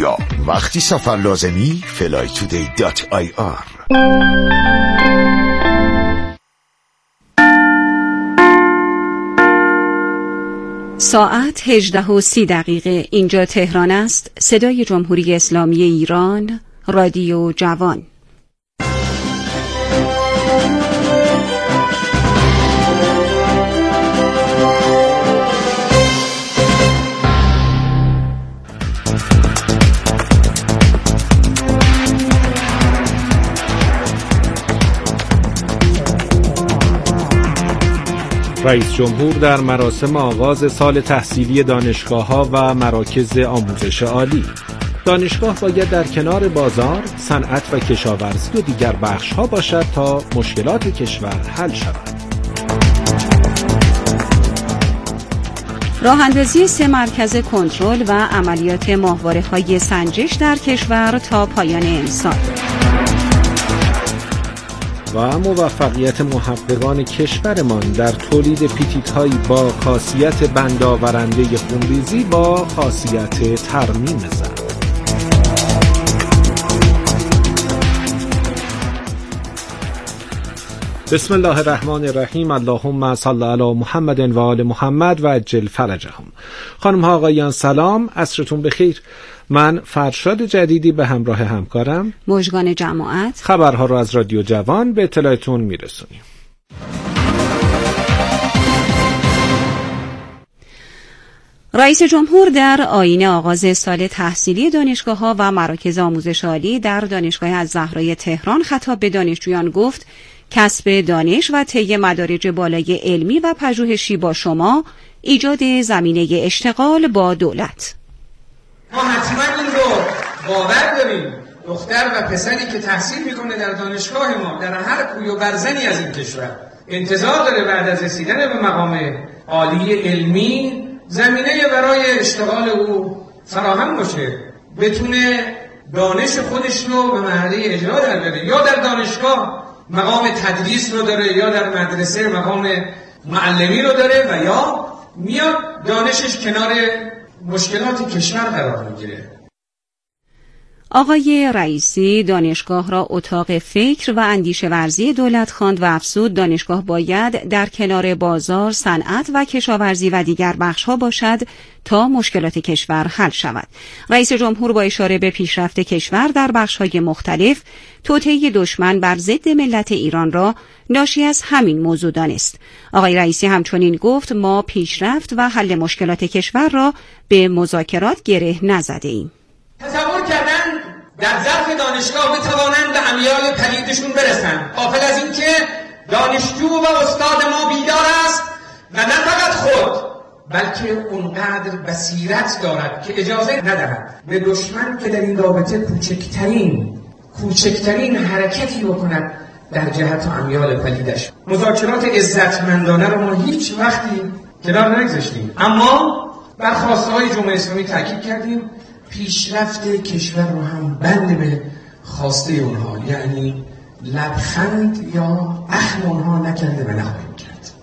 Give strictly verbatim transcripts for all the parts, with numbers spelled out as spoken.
یا وقتی سفر لازمی فلای تودی دات آی آر. ساعت هجده و سی دقیقه اینجا تهران است. صدای جمهوری اسلامی ایران، رادیو جوان. رئیس جمهور در مراسم آغاز سال تحصیلی دانشگاه‌ها و مراکز آموزش عالی: دانشگاه باید در کنار بازار، صنعت و کشاورزی و دیگر بخش‌ها باشد تا مشکلات کشور حل شود. راه اندازی سه مرکز کنترل و عملیات ماهواره‌های سنجش در کشور تا پایان امسال. و موفقیت محققان کشورمان در تولید پیتیت‌هایی با خاصیت بندآورنده خونریزی با خاصیت ترمیم زد. بسم الله الرحمن الرحیم. اللهم صل علی محمد و آل محمد و عجل فرجهم. خانم ها آقایان سلام، عصرتون بخیر. من فرشاد جدیدی به همراه همکارم مژگان جماعت خبرها رو از رادیو جوان به اطلاعتون میرسونیم. رئیس جمهور در آیین آغاز سال تحصیلی دانشگاه‌ها و مراکز آموزش عالی در دانشگاه الزهرا تهران خطاب به دانشجویان گفت: کسب دانش و طی مدارج بالای علمی و پژوهشی با شما، ایجاد زمینه اشتغال با دولت. ما حتما این رو باور داریم دختر و پسری که تحصیل میکنه در دانشگاه ما در هر کوی و برزنی از این کشور انتظار داره بعد از رسیدن به مقام عالی علمی زمینه برای اشتغال او فراهم باشه، بتونه دانش خودش رو به مرحله اجرا در بیاره. یا در دانشگاه مقام تدریس رو داره، یا در مدرسه مقام معلمی رو داره، و یا میاد دانشش کنار مشکلات کشور قرار میگیره. آقای رئیسی دانشگاه را اتاق فکر و اندیشه ورزی دولت خواند و افزود دانشگاه باید در کنار بازار، صنعت و کشاورزی و دیگر بخش‌ها باشد تا مشکلات کشور حل شود. رئیس جمهور با اشاره به پیشرفت کشور در بخش‌های مختلف، توطئه دشمن بر ضد ملت ایران را ناشی از همین موضوع دانست. آقای رئیسی همچنین گفت: ما پیشرفت و حل مشکلات کشور را به مذاکرات گره نزده‌ایم. تصور کردن در ظرف دانشگاه بتوانند به امیال پلیدشون برسن، غافل از این که دانشجو و استاد ما بیدار است و نه فقط خود بلکه اونقدر بصیرت دارد که اجازه ندهد به دشمن که در این رابطه کوچکترین کوچکترین حرکتی بکند در جهت و امیال پلیدش. مذاکرات عزتمندانه رو ما هیچ وقتی کنار نگذاشتیم، اما بر خواسته‌های جمهوری اسلامی تاکید کردیم پیشرفت کشور رو هم بند به خواسته اونها، یعنی لبخند یا اخم اونها نکرده و نخواهیم کرد.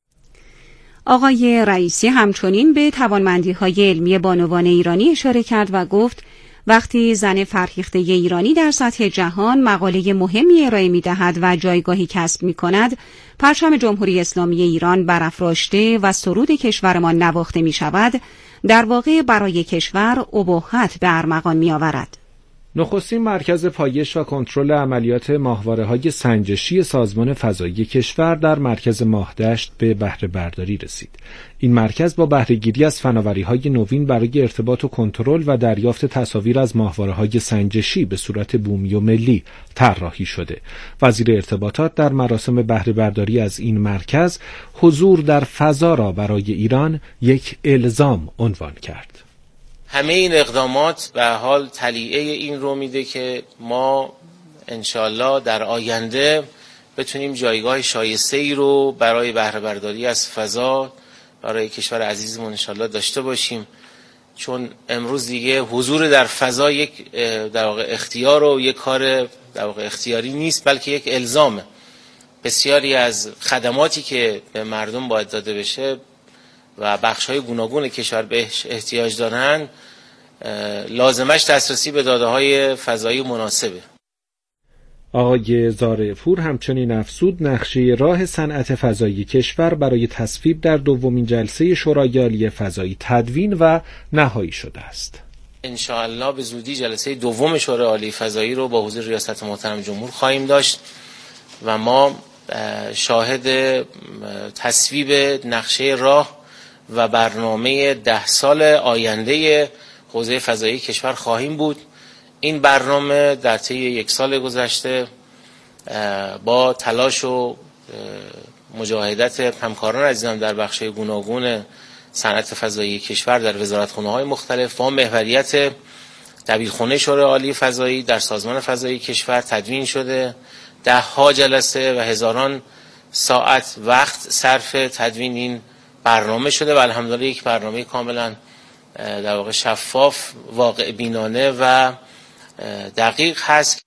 آقای رئیسی همچنین به توانمندی‌های علمی بانوان ایرانی اشاره کرد و گفت: وقتی زن فرهیخته ایرانی در سطح جهان مقاله مهمی ارائه می‌دهد و جایگاهی کسب می‌کند، پرچم جمهوری اسلامی ایران برافراشته و سرود کشورمان نواخته می‌شود، در واقع برای کشور ابهت به ارمغان می‌آورد. نخستین مرکز پایش و کنترل عملیات ماهواره‌های سنجشی سازمان فضایی کشور در مرکز ماهدشت به بهره برداری رسید. این مرکز با بهره‌گیری از فناوری‌های نوین برای ارتباط و کنترل و دریافت تصاویر از ماهواره‌های سنجشی به صورت بومی و ملی طراحی شده. وزیر ارتباطات در مراسم بهره برداری از این مرکز حضور در فضا را برای ایران یک الزام عنوان کرد. همه این اقدامات به حال تلیعه این رو میده که ما انشالله در آینده بتونیم جایگاه شایسته‌ای رو برای بهره برداری از فضا برای کشور عزیزمون انشالله داشته باشیم، چون امروز دیگه حضور در فضا یک در واقع اختیار و یک کار در واقع اختیاری نیست، بلکه یک الزامه. بسیاری از خدماتی که به مردم باید داده بشه و بخش‌های گوناگون کشور بهش احتیاج دارن لازمش دسترسی به داده‌های فضایی مناسبه. آقای زارع‌پور همچنین افزود نقشه راه صنعت فضایی کشور برای تصویب در دومین جلسه شورای عالی فضایی تدوین و نهایی شده است. انشاءالله به زودی جلسه دوم شورای عالی فضایی رو با حضور ریاست محترم جمهور خواهیم داشت و ما شاهد تصویب نقشه راه و برنامه ده سال آینده حوزه فضایی کشور خواهیم بود. این برنامه در طی یک سال گذشته با تلاش و مجاهدت همکاران عزیزم در بخش‌های گوناگون صنعت فضایی کشور در وزارتخانه‌های مختلف و محوریت دبیرخانه شورای عالی فضایی در سازمان فضایی کشور تدوین شده. ده ها جلسه و هزاران ساعت وقت صرف تدوین این برنامه شده و الحمدلله یک برنامه کاملا در واقع شفاف، واقع بینانه و دقیق هست.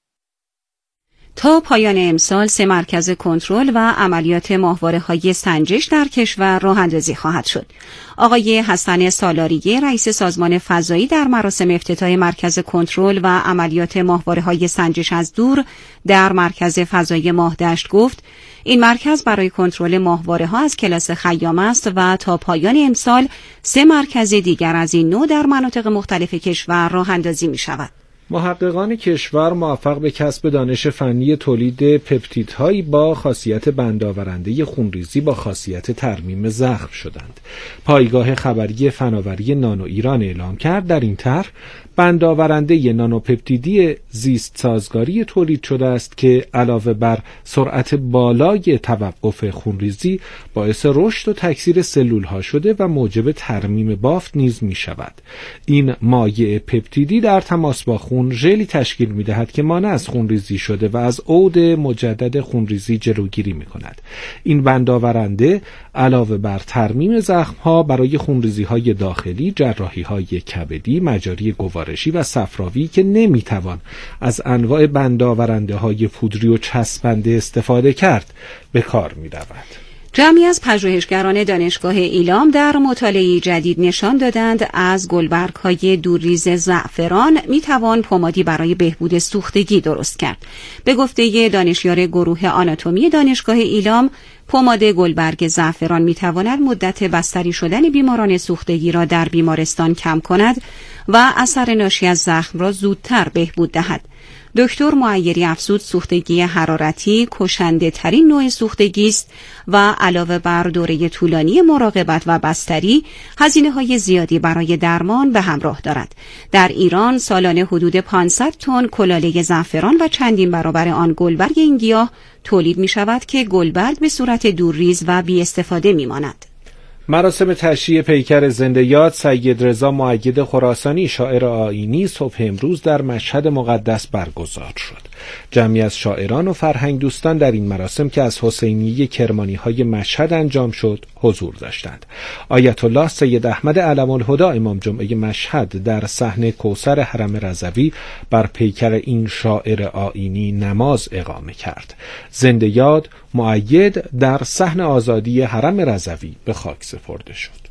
تا پایان امسال سه مرکز کنترل و عملیات ماهواره‌های سنجش در کشور راه اندازی خواهد شد. آقای حسن سالاریه رئیس سازمان فضایی در مراسم افتتاح مرکز کنترل و عملیات ماهواره‌های سنجش از دور در مرکز فضایی ماهدشت گفت این مرکز برای کنترل ماهواره‌ها از کلاس خیام است و تا پایان امسال سه مرکز دیگر از این نوع در مناطق مختلف کشور راه اندازی می‌شود. محققان کشور موفق به کسب دانش فنی تولید پپتیدهایی با خاصیت بندآورنده خونریزی با خاصیت ترمیم زخم شدند. پایگاه خبری فناوری نانو ایران اعلام کرد در این طرح بندآورنده نانوپپتیدی زیست سازگاری تولید شده است که علاوه بر سرعت بالای توقف خونریزی باعث رشد و تکثیر سلول‌ها شده و موجب ترمیم بافت نیز می شود. این مایع پپتیدی در تماس با خون ژلی تشکیل می دهد که مانع از خونریزی شده و از عود مجدد خونریزی جلوگیری می کند. این بندآورنده علاوه بر ترمیم زخم‌ها برای خونریزی‌های داخلی، جراحی‌های کبدی، مجاری گوارشی و صفراوی که نمیتوان از انواع بندآورنده‌های پودری و چسبنده استفاده کرد به کار می‌رود. جمعی از پژوهشگران دانشگاه ایلام در مطالعه جدید نشان دادند از گلبرگ‌های دورریز زعفران میتوان پمادی برای بهبود سوختگی درست کرد. به گفته دانشیار گروه آناتومی دانشگاه ایلام، پماد گلبرگ زعفران میتواند مدت بستری شدن بیماران سوختگی را در بیمارستان کم کند و اثر ناشی از زخم را زودتر بهبود دهد. دکتر معیری افزود سوختگی حرارتی کشنده ترین نوع سوختگی است و علاوه بر دوره طولانی مراقبت و بستری، هزینه های زیادی برای درمان به همراه دارد. در ایران سالانه حدود پانصد تن کلاله زعفران و چندین برابر آن گلبرگ این گیاه تولید می شود که گلبرگ به صورت دورریز و بی استفاده می ماند. مراسم تشییع پیکر زنده یاد سید رضا مؤید خراسانی شاعر آیینی صبح امروز در مشهد مقدس برگزار شد. جمعی از شاعران و فرهنگ دوستان در این مراسم که از حسینیه کرمانی‌های مشهد انجام شد حضور داشتند. آیت الله سید احمد علم الهدی امام جمعه مشهد در صحن کوثر حرم رضوی بر پیکر این شاعر آیینی نماز اقامه کرد. زنده یاد مؤید در صحن آزادی حرم رضوی به خاک سپرده شد.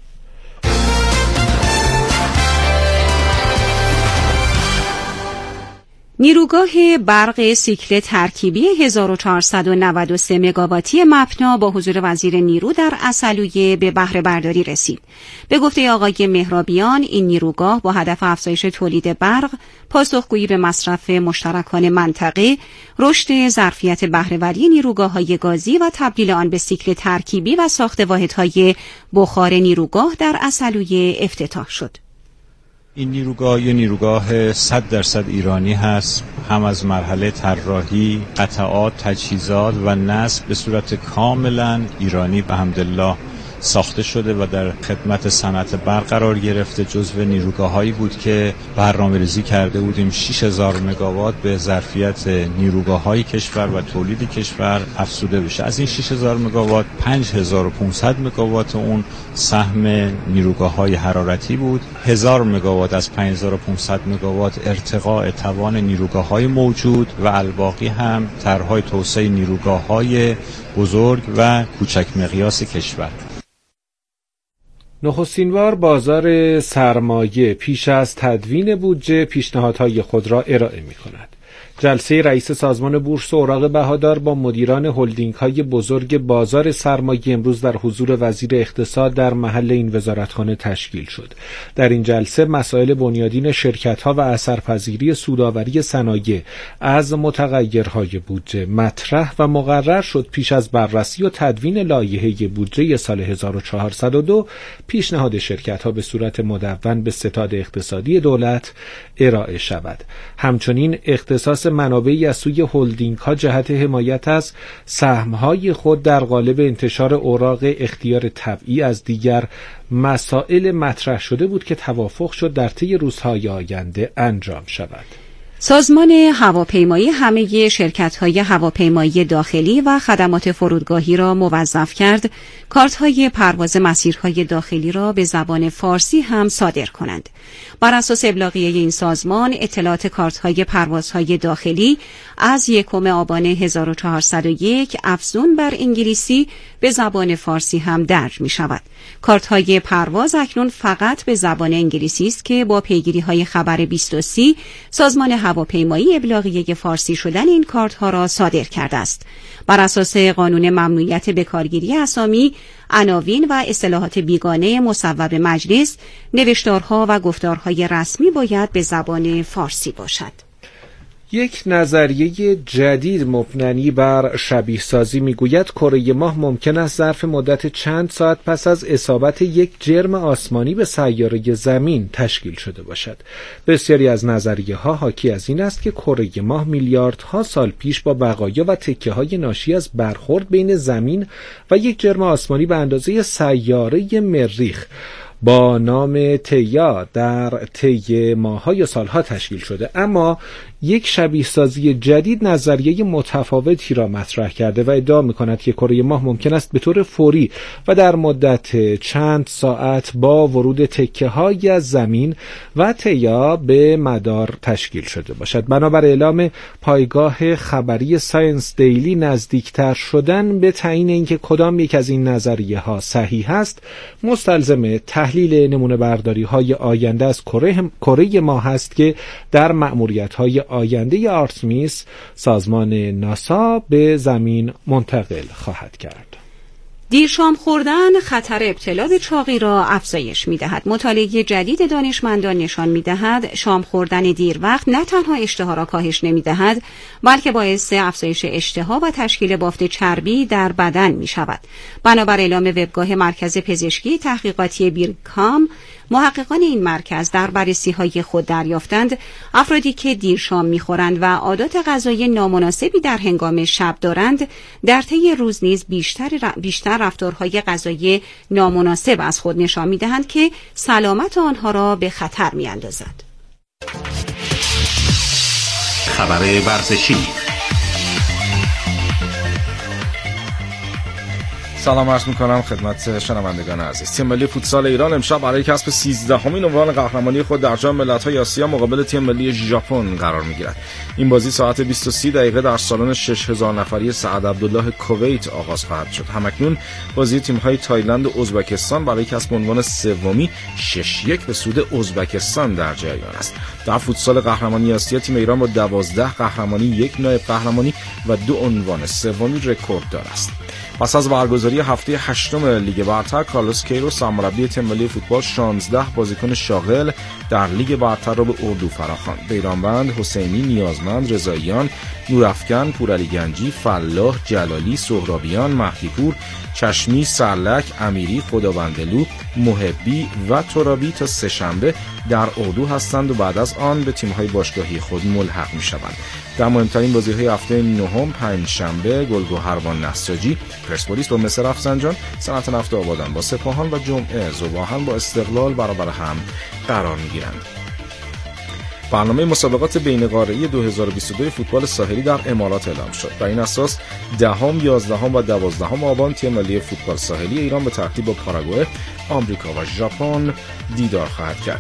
نیروگاه برق سیکل ترکیبی هزار و چهارصد و نود و سه مگاواتی مپنا با حضور وزیر نیرو در عسلویه به بهره برداری رسید. به گفته آقای مهرابیان این نیروگاه با هدف افزایش تولید برق، پاسخگویی به مصرف مشترکان منطقه، رشد ظرفیت بهره‌وری نیروگاه‌های گازی و تبدیل آن به سیکل ترکیبی و ساخت واحدهای بخار نیروگاه در عسلویه افتتاح شد. این نیروگاه یه نیروگاه صد درصد ایرانی هست، هم از مرحله طراحی، قطعات، تجهیزات و نصب به صورت کاملا ایرانی به حمدالله ساخته شده و در خدمت صنعت برق قرار گرفته. جزو نیروگاه‌هایی بود که برنامه‌ریزی کرده بودیم شش هزار مگاوات به ظرفیت نیروگاه‌های کشور و تولید کشور افزوده بشه. از این شش هزار مگاوات پنج هزار و پانصد مگاوات اون سهم نیروگاه‌های حرارتی بود. هزار مگاوات از پنج هزار و پانصد مگاوات ارتقاء توان نیروگاه‌های موجود و الباقی هم طرح‌های توسعه نیروگاه‌های بزرگ و کوچک مقیاس کشور. نخستین بار بازار سرمایه پیش از تدوین بودجه پیشنهادهای خود را ارائه می‌کند. جلسه رئیس سازمان بورس اوراق بهادار با مدیران هلدینگ‌های بزرگ بازار سرمایه امروز در حضور وزیر اقتصاد در محل این وزارتخانه تشکیل شد. در این جلسه مسائل بنیادین شرکت‌ها و اثرپذیری سودآوری صنایع از متغیرهای بودجه مطرح و مقرر شد. پیش از بررسی و تدوین لایحه بودجه سال هزار و چهارصد و دو پیشنهاد شرکت‌ها به صورت مدون به ستاد اقتصادی دولت ارائه شود. همچنین اختصاص منابعی از سوی هلدینگ ها جهت حمایت از سهم‌های خود در قالب انتشار اوراق اختیار طبعی از دیگر مسائل مطرح شده بود که توافق شد در طی روزهای آینده انجام شود. سازمان هواپیمایی همه شرکت‌های هواپیمایی داخلی و خدمات فرودگاهی را موظف کرد کارت‌های پرواز مسیرهای داخلی را به زبان فارسی هم صادر کنند. بر اساس ابلاغیه این سازمان، اطلاعات کارت‌های پروازهای داخلی از یکم آبان هزار و چهارصد و یک افزون بر انگلیسی به زبان فارسی هم درج می‌شود. کارت‌های پرواز اکنون فقط به زبان انگلیسی است که با پیگیری‌های خبر بیست و سی سازمان هواپیمایی ابلاغیه فارسی شدن این کارت‌ها را صادر کرده است. بر اساس قانون ممنوعیت بکارگیری اسامی، عناوین و اصطلاحات بیگانه مصوب مجلس، نوشتارها و گفتارهای رسمی باید به زبان فارسی باشد. یک نظریه جدید مبتنی بر شبیه سازی میگوید کره ماه ممکن است ظرف مدت چند ساعت پس از اصابت یک جرم آسمانی به سیاره زمین تشکیل شده باشد. بسیاری از نظریه ها حاکی از این است که کره ماه میلیاردها سال پیش با بقایا و تکه های ناشی از برخورد بین زمین و یک جرم آسمانی به اندازه سیاره مریخ با نام تیا در طی ماه‌ها یا سالها تشکیل شده. اما یک شبیه سازی جدید نظریه متفاوتی را مطرح کرده و ادعا می‌کند که کره ماه ممکن است به طور فوری و در مدت چند ساعت با ورود تکه‌های از زمین و تیا به مدار تشکیل شده باشد. بنابر اعلام پایگاه خبری ساینس دیلی، نزدیکتر شدن به تعیین اینکه کدام یک از این نظریه‌ها صحیح است مستلزم تحلیل نمونه برداری‌های آینده از کره کره ماه است که در مأموریت‌های آینده آرتمیس سازمان ناسا به زمین منتقل خواهد کرد. دیر شام خوردن خطر ابتلا به چاقی را افزایش می‌دهد. مطالعه جدید دانشمندان نشان می‌دهد شام خوردن دیر وقت نه تنها اشتها را کاهش نمی‌دهد، بلکه باعث افزایش اشتها و تشکیل بافت چربی در بدن می‌شود. بنابر اعلام وبگاه مرکز پزشکی تحقیقاتی بیرکام، محققان این مرکز در بررسی‌های خود دریافتند افرادی که دیر شام می‌خورند و عادات غذایی نامناسبی در هنگام شب دارند، در طی روز نیز بیشتر بیشتر رفتارهای غذایی نامناسب از خود نشان می‌دهند که سلامت آنها را به خطر می‌اندازد. خبر ورزشی. سلام عرض میکنم خدمت شنوندگان عزیز. تیم ملی فوتسال ایران امشب برای کسب سیزدهمین عنوان قهرمانی خود در جام ملت‌های آسیا مقابل تیم ملی ژاپن قرار میگیرد. این بازی ساعت بیست و سه دقیقه در سالن شش هزار نفری سعد عبدالله کویت آغاز خواهد شد. همکنون بازی تیم‌های تایلند و ازبکستان برای کسب عنوان سومی شش یک به سود ازبکستان در جریان است. در فوتسال قهرمانی آسیا تیم ایران با دوازده قهرمانی، یک نایب قهرمانی و دو عنوان سومی رکورددار است. پس از برگزاری هفته هشتم لیگ برتر، کارلوس کیروس سرمربی تیم ملی فوتبال شانزده بازیکن شاغل در لیگ برتر را به اردو فراخواند. بیرانوند، حسینی، نیازمند، رضاییان، نورافکن، پورعلی گنجی، فلاح، جلالی، سهرابیان، مهدیپور، چشمی، سرلک، امیری، خداوندلو، محبی و ترابی تا سه‌شنبه در اردو هستند و بعد از آن به تیم‌های باشگاهی خود ملحق می‌شوند. در مهمترین بازی‌های هفته نهم پنجشنبه گلگهروان نساجی پرسپولیس با مصر رفسنجان، صنعت نفت آبادان با سپاهان و جمعه ذوب‌آهن با استقلال برابر هم قرار می‌گیرند. برنامه مسابقات بین‌قاره‌ای دو هزار و بیست و دو فوتبال ساحلی در امارات اعلام شد. بر این اساس دهم، یازدهم و دوازدهم آبان تیم ملی فوتبال ساحلی ایران به ترتیب با پاراگوئه، آمریکا و ژاپن دیدار خواهد کرد.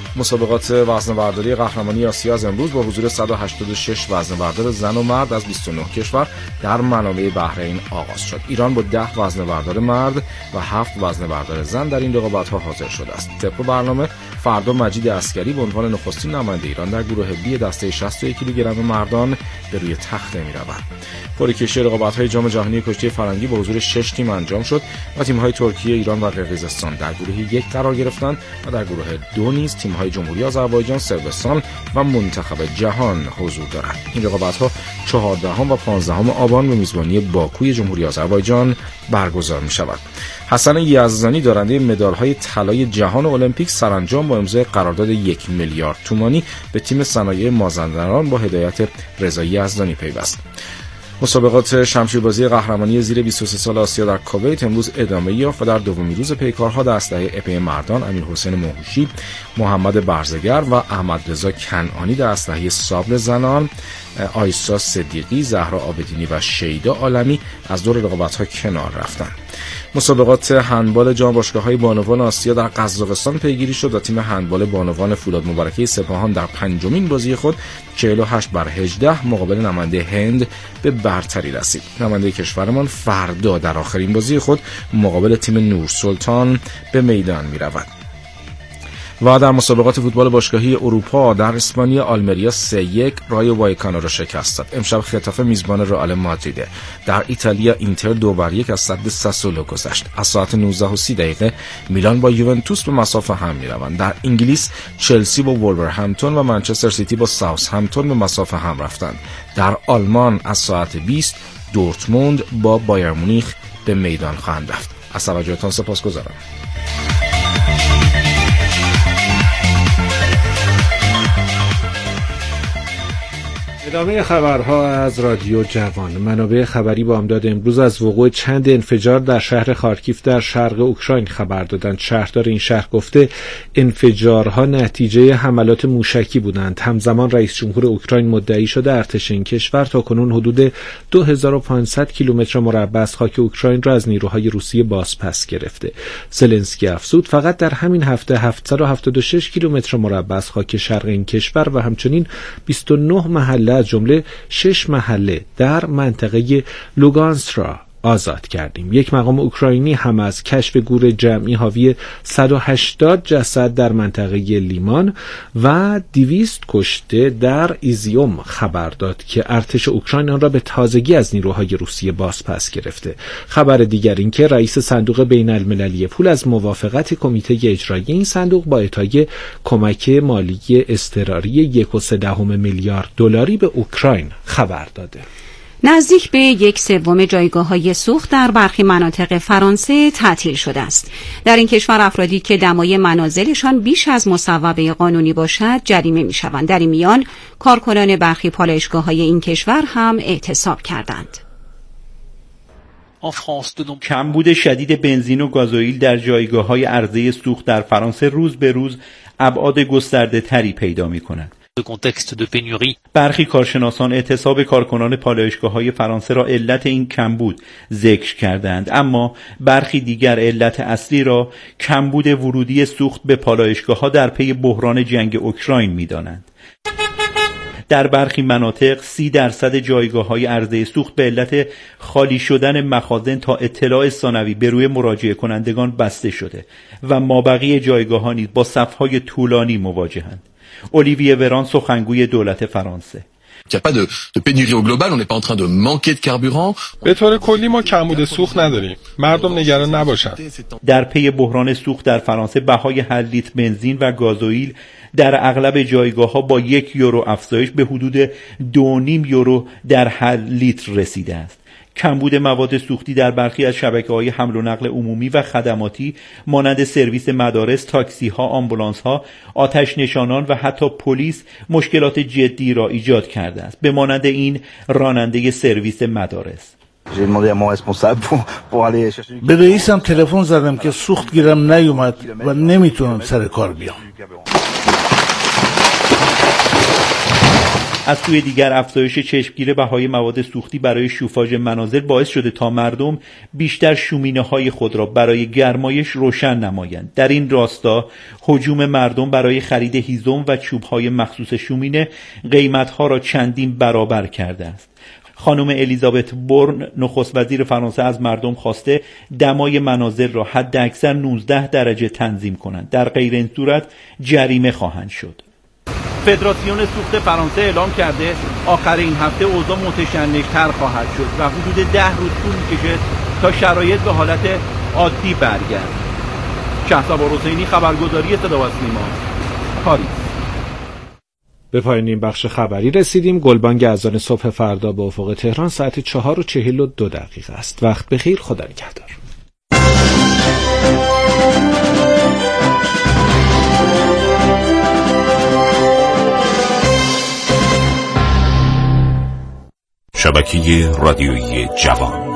مسابقات وزنه‌برداری قهرمانی آسیا از امروز با حضور صد و هشتاد و شش وزنه‌بردار زن و مرد از بیست و نه کشور در منابع بحرین آغاز شد. ایران با ده وزنه‌بردار مرد و هفت وزنه‌بردار زن در این رقابت‌ها حاضر شده است. طبق برنامه فردا مجید عسکری به عنوان نخستین نماینده ایران در گروه بی دسته شصت و یک کیلوگرم مردان به روی تخته می‌رود. قرعه کشی رقابت‌های جام جهانی کشتی فرنگی با حضور شش تیم انجام شد و تیم‌های ترکیه، ایران و قرقیزستان در گروه یک قرار گرفتند و در گروه دو نیز تیم‌های جمهوری آذربایجان، صربستان و منتخب جهان حضور دارند. این رقابت‌ها چهاردهم و پانزدهم آبان به میزبانی باکوی جمهوری آذربایجان برگزار می‌شود. حسن یزدانی دارنده مدال‌های طلای جهان المپیک سرانجام با امضای قرارداد یک میلیارد تومانی به تیم صنایع مازندران با هدایت رضا یزدانی پیوست. مسابقات شمشیربازی قهرمانی زیر بیست و سه سال آسیا در کویت امروز ادامه یافت و در دومین روز پیکارها در اسلحه اپه مردان امیرحسین موحوشی، محمد برزگر و احمد رضا کنعانی در اسلحه سابل زنان آیسا صدیقی، زهرا آبدینی و شیدا عالمی از دور رقابت‌ها کنار رفتند. مسابقات هندبال جام باشگاه‌های بانوان آسیا در قزاقستان پیگیری شد و تیم هندبال بانوان فولاد مبارکه سپاهان در پنجمین بازی خود چهل و هشت بر هجده مقابل نماینده هند به برتری رسید. نماینده کشورمان فردا در آخرین بازی خود مقابل تیم نور سلطان به میدان می‌رود. و در مسابقات فوتبال باشگاهی اروپا در اسپانیا آلمریا سه یک رایو وایکانو را شکست داد. امشب خطافه میزبان رئال مادریده. در ایتالیا اینتر دو بر یک از صد ساسولو گذشت. از ساعت نوزده و سی دقیقه میلان با یوونتوس به مسافه هم میروند. در انگلیس چلسی با وولورهمپتون و منچستر سیتی با ساوثهمپتون به مسافه هم رفتند. در آلمان از ساعت بیست دورتموند با بایر مونیخ به میدان خواهند رفت. از توجهتان سپاسگزارم. ادامه خبرها از رادیو جوان. منابع خبری با امداد امروز از وقوع چند انفجار در شهر خارکیف در شرق اوکراین خبر دادند. شهردار این شهر گفته انفجارها نتیجه حملات موشکی بودند. همزمان رئیس جمهور اوکراین مدعی شده ارتش این کشور تاکنون حدود دو هزار و پانصد کیلومتر مربع از خاک اوکراین را از نیروهای روسیه بازپس گرفته. زلنسکی افزود فقط در همین هفته هفتصد و هفتاد و شش کیلومتر مربع از خاک شرق این کشور و همچنین بیست و نه محله از جمله شش محله در منطقه لوگانس را آزاد کردیم. یک مقام اوکراینی هم از کشف گور جمعی حاوی صد و هشتاد جسد در منطقه لیمان و دویست کشته در ایزیوم خبر داد که ارتش اوکراین آن را به تازگی از نیروهای روسیه بازپس گرفته. خبر دیگر این که رئیس صندوق بین المللی پول از موافقت کمیته اجرایی این صندوق با اعطای کمک مالی اضطراری یک و سه دهم میلیارد دلاری به اوکراین خبر داده. نزدیک به یک سوم جایگاه‌های سوخت در برخی مناطق فرانسه تعطیل شده است. در این کشور افرادی که دمای منازلشان بیش از مصوبه قانونی باشد جریمه می‌شوند. در این میان کارکنان برخی پالایشگاه‌های این کشور هم اعتصاب کردند. کمبود شدید بنزین و گازوئیل در جایگاه‌های عرضه سوخت در فرانسه روز به روز ابعاد گسترده‌تری پیدا می‌کند. برخی کارشناسان اعتصاب کارکنان پالایشگاه‌های فرانسه را علت این کمبود ذکر کردند، اما برخی دیگر علت اصلی را کمبود ورودی سوخت به پالایشگاه‌ها در پی بحران جنگ اوکراین می‌دانند. در برخی مناطق سی درصد جایگاه‌های عرضه سوخت به علت خالی شدن مخازن تا اطلاع ثانوی به روی مراجعه کنندگان بسته شده و مابقی جایگاه‌ها نیز با صف‌های طولانی مواجهند. اولیویه وران سخنگوی دولت فرانسه: به طور کلی ما کمبود سوخت نداریم. مردم نگران نباشند. در پی بحران سوخت در فرانسه بهای هر لیتر بنزین و گازوئیل در اغلب جایگاه‌ها با یک یورو افزایش به حدود دو و نیم یورو در هر لیتر رسیده است. کمبود مواد سوختی در برخی از شبکه‌های حمل و نقل عمومی و خدماتی مانند سرویس مدارس، تاکسی‌ها، آمبولانس‌ها، آتش نشانان و حتی پلیس مشکلات جدی را ایجاد کرده است، به مانند این راننده سرویس مدارس. به رئیسم تلفن زدم که سوخت گیرم نیومد و نمیتونم سر کار بیام. از سوی دیگر افزایش چشمگیر بهای مواد سوختی برای شوفاژ منازل باعث شده تا مردم بیشتر شومینه‌های خود را برای گرمایش روشن نمایند. در این راستا هجوم مردم برای خرید هیزم و چوب‌های مخصوص شومینه قیمت‌ها را چندین برابر کرده است. خانم الیزابت بورن نخست وزیر فرانسه از مردم خواسته دمای منازل را حد اکثر نوزده درجه تنظیم کنند. در غیر این صورت جریمه خواهند شد. فدراسیون سوخت فرانسه اعلام کرده آخر این هفته اوضاع متشنج‌تر خواهد شد و حدود ده روز طول می‌کشد تا شرایط به حالت عادی برگرده. شهرزاد حسینی، خبرگزاری صدا و سیما، پاریس. به پایان این بخش خبری رسیدیم. گلبانگ اذان صبح فردا به افق تهران ساعت چهار و چهل و دو دقیقه است. وقت بخیر، خدا نگهدار. شبکه رادیویی جوان.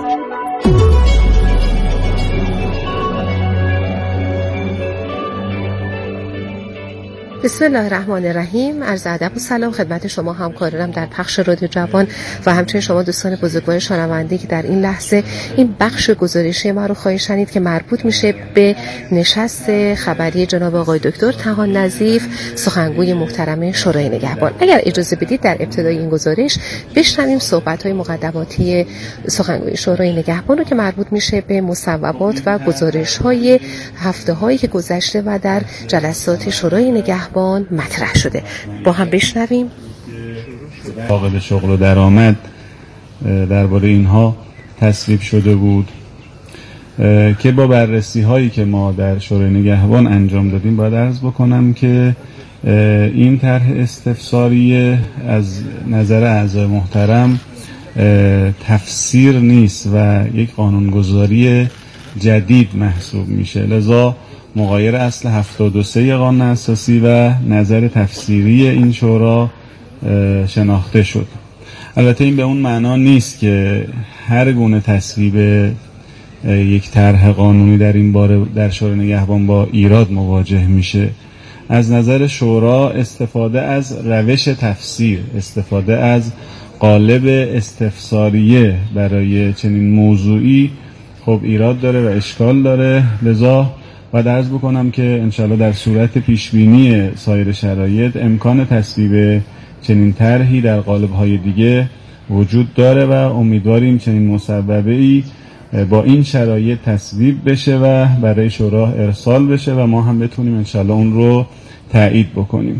بسم الله الرحمن الرحیم. عرض ادب و سلام خدمت شما همکارانم در پخش رادیو جوان و همچنین شما دوستان بزرگوار شنونده که در این لحظه این بخش گزارشی ما رو خواهید شنید که مربوط میشه به نشست خبری جناب آقای دکتر طحان نظیف، سخنگوی محترم شورای نگهبان. اگر اجازه بدید در ابتدای این گزارش بشنویم صحبت‌های مقدماتی سخنگوی شورای نگهبان رو که مربوط میشه به مصوبات و گزارش‌های هفته‌هایی که گذشته و در جلسات شورای نگهبان مطرح شده. با هم بشنویم. فاقد شغل و درآمد درباره اینها تصویب شده بود که با بررسی هایی که ما در شورای نگهبان انجام دادیم باید عرض بکنم که این طرح استفساری از نظر اعضای محترم تفسیر نیست و یک قانونگذاری جدید محسوب میشه، لذا مغایر اصل هفتاد و سه قانون اساسی و نظر تفسیری این شورا شناخته شد. البته این به اون معنا نیست که هر گونه تصویب یک طرح قانونی در این باره در شورای نگهبان با ایراد مواجه میشه. از نظر شورا استفاده از روش تفسیر، استفاده از قالب استفساریه برای چنین موضوعی خب ایراد داره و اشکال داره، لذا باید عرض بکنم که انشاءالله در صورت پیشبینی سایر شرایط امکان تصویب چنین طرحی در قالب‌های دیگه وجود داره و امیدواریم چنین مصوبه‌ای با این شرایط تصویب بشه و برای شورا ارسال بشه و ما هم بتونیم انشاءالله اون رو تایید بکنیم.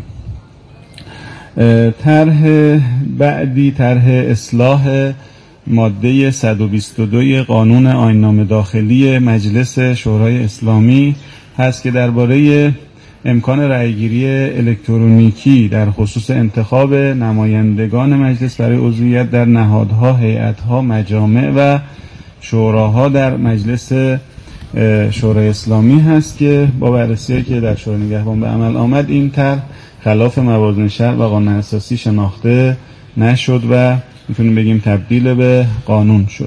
طرح بعدی طرح اصلاح ماده صد و بیست و دو قانون آیین‌نامه داخلی مجلس شورای اسلامی هست که درباره امکان رأیگیری الکترونیکی در خصوص انتخاب نمایندگان مجلس برای عضویت در نهادها، هیئت‌ها، مجامع و شوراها در مجلس شورای اسلامی هست که با بررسی‌هایی که در شورای نگهبان به عمل آمد این طرح خلاف موازین شرع و قانون اساسی شناخته نشد و میتونیم بگیم تبدیل به قانون شد.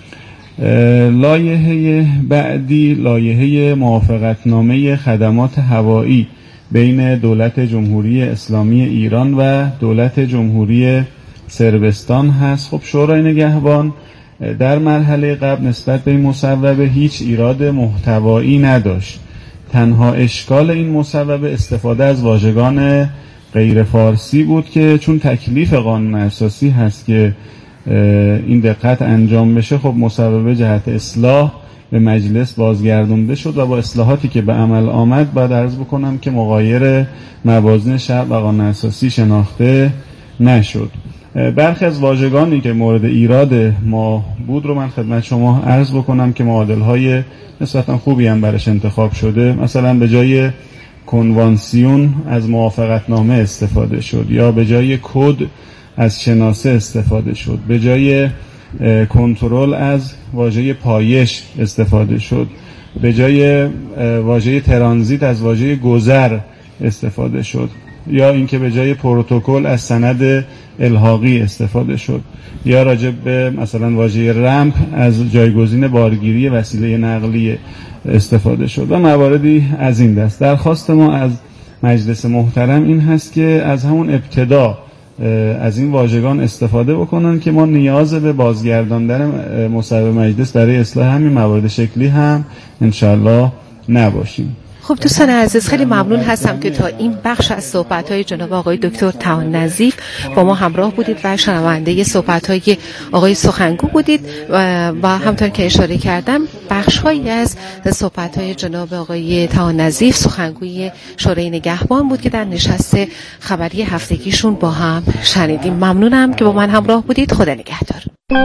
لایحه بعدی لایحه موافقتنامه خدمات هوایی بین دولت جمهوری اسلامی ایران و دولت جمهوری صربستان هست. خب شورای نگهبان در مرحله قبل نسبت به این مصوبه هیچ ایراد محتوایی نداشت. تنها اشکال این مصوبه استفاده از واژگان غیر فارسی بود که چون تکلیف قانون اساسی هست که این دقت انجام بشه، خب مصوبه جهت اصلاح به مجلس بازگردونده شد و با اصلاحاتی که به عمل آمد باید عرض بکنم که مغایر موازین شرع و قانون اساسی شناخته نشد. برخی از واژگانی که مورد ایراد ما بود رو من خدمت شما عرض بکنم که معادل‌های نسبتاً خوبی هم برش انتخاب شده. مثلا به جای کنوانسیون از موافقتنامه استفاده شد، یا به جای کد از شناسه استفاده شد، به جای کنترل از واژه پایش استفاده شد، به جای واژه ترانزیت از واژه گذر استفاده شد، یا اینکه به جای پروتکل از سند الحاقی استفاده شد، یا راجع به مثلا واژه رمپ از جایگزین بارگیری وسیله نقلیه استفاده شد و مواردی از این دست. درخواست ما از مجلس محترم این هست که از همون ابتدا از این واژگان استفاده بکنن که ما نیاز به بازگرداندن مصوب مجلس برای اصلاح همین موارد شکلی هم انشالله نباشیم. خب دوستان عزیز، خیلی ممنون هستم که تا این بخش از صحبت‌های جناب آقای دکتر توان نظیف با ما همراه بودید و شنونده صحبت‌های آقای سخنگو بودید و, و همونطور که اشاره کردم بخش‌هایی از صحبت‌های جناب آقای توان نظیف سخنگوی شورای نگهبان بود که در نشست خبری هفتگیشون با هم شنیدیم. ممنونم که با من همراه بودید. خدا نگهدار.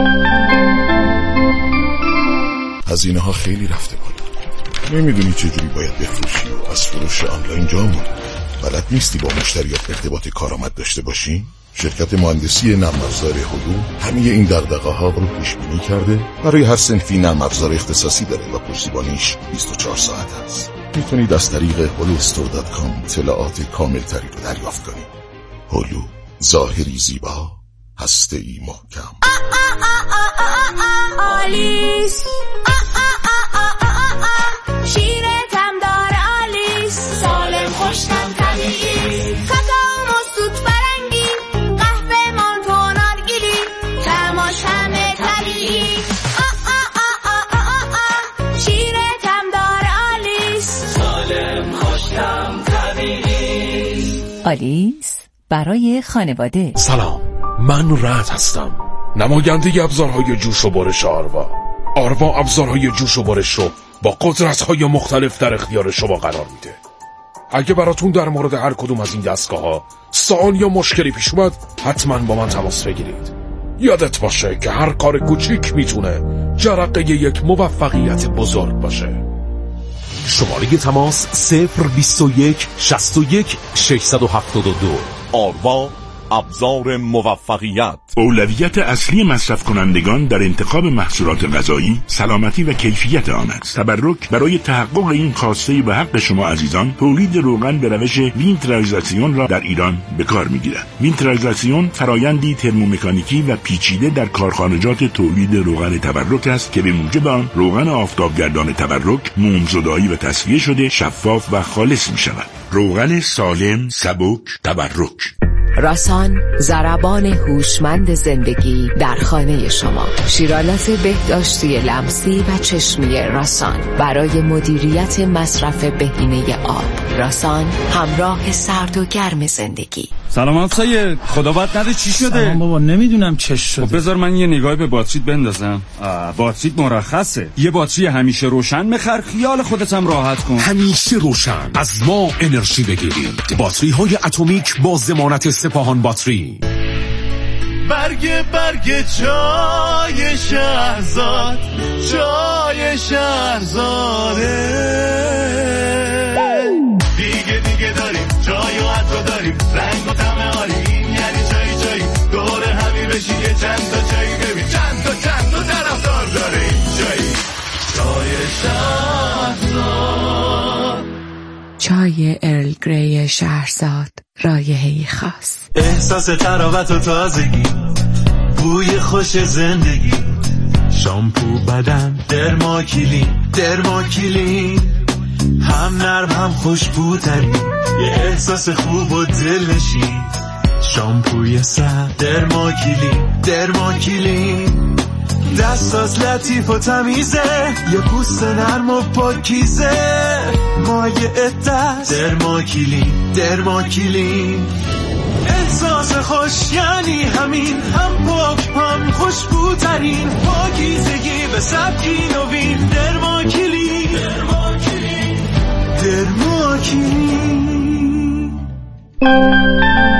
هزینه ها خیلی رفته بالا. نمیدونی چجوری باید بفروشی و از فروش آنلاین جا موندی. بلد نیستی با مشتریات ارتباط کارآمد داشته باشی؟ شرکت مهندسی نرم افزار هلو همه این دغدغه ها رو پیش بینی کرده. برای هر صنفی نرم افزار اختصاصی داره و پشتیبانیش بیست و چهار ساعت هست. میتونید از طریق هلو استور دات کام اطلاعات کامل تری رو دریافت کنید. هلو، ظاهری زیبا، هسته‌ای محکم. آلیس شیرتم داره آلیس، سالم خوشتم طبیعی، کاکائو مصوت فرنگی، قهوه مانتو نارگیلی، تماش همه طبیعی. شیرتم داره آلیس، سالم خوشتم طبیعی. آلیس برای خانواده. سلام، من رعد هستم، نماینده ابزارهای جوش و برش آروا. آروا ابزارهای جوش و برش رو با قدرت‌های مختلف در اختیار شما قرار میده. اگه براتون در مورد هر کدوم از این دستگاه‌ها سوال یا مشکلی پیش اومد، حتما با من تماس بگیرید. یادت باشه که هر کار کوچیک میتونه جرقه یک موفقیت بزرگ باشه. شماره تماس صفر بیست و یک شصت و یک ششصد و هفتاد و دو. آروا، ابزار موفقیت. اولویت اصلی مصرف کنندگان در انتخاب محصولات غذایی سلامتی و کیفیت آن است. تبرک برای تحقق این خواسته به حق شما عزیزان، تولید روغن به روش وینترایزاسیون را در ایران به کار میگیرد. وینترایزاسیون فرایندی ترمومکانیکی و پیچیده در کارخانجات تولید روغن تبرک است که به موجب آن روغن آفتابگردان تبرک مومزدایی و تصفیه شده شفاف و خالص می شود. روغن سالم، سبک، تبرک. راسان، ضربان هوشمند زندگی در خانه شما. شیرالات بهداشتی لمسی و چشمی راسان برای مدیریت مصرف بهینه آب. راسان، همراه سرد و گرم زندگی. سلامت سید، خدا بد نده چی شده؟ سلام بابا، نمیدونم چش شده. خب بذار من یه نگاهی به باتریت بندازم. باتریت مرخصه. یه باتری همیشه روشن بخر، خیال خودت هم راحت کن. همیشه روشن از ما انرژی بگیرید. باتری های اتمیک با ضمانت سپاهان باتری. برگ برگ چای شهرزاد، چای شهرزاده. دیگه دیگه داریم چای و عطر داریم، رنگ و طعم عالی، این یعنی چای چای. دور همی بشی یه چند تا چای ببین، چند تا چند تا طرفدار داره این چای. چای شهرزاد، چای ارل گری شهرزاد، رایحه‌ای خاص. احساس تراوت و تازگی، بوی خوش زندگی، شامپو بدن درماکیلین، درماکیلین، هم نرم هم خوشبوترین، یه احساس خوب و دلنشین. شامپوی سر درماکیلین، درماکیلین، دستاش لطیف و تمیزه، یه پوست نرم و پاکیزه، مایع دست درماکیلین، درماکیلین. احساس خوش یعنی همین، هم پاک هم خوشبوترین، پاکیزگی به سبکی نوین. درماکیلین، درماکیلین، درماکیلین.